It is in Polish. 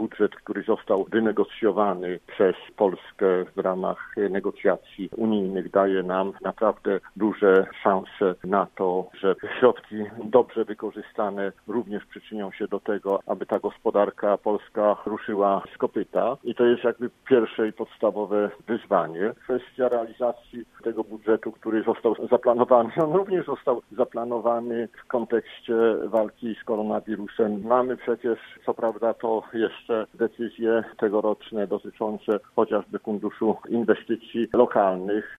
budżet, który został wynegocjowany przez Polskę w ramach negocjacji unijnych, daje nam naprawdę duże szanse na to, że środki dobrze wykorzystane również przyczynią się do tego, aby ta gospodarka polska ruszyła z kopyta. I to jest jakby pierwsze i podstawowe wyzwanie. Kwestia realizacji tego budżetu, który został zaplanowany, on również został zaplanowany w kontekście walki z koronawirusem. Mamy przecież, co prawda, to jeszcze decyzje tegoroczne dotyczące chociażby Funduszu Inwestycji Lokalnych.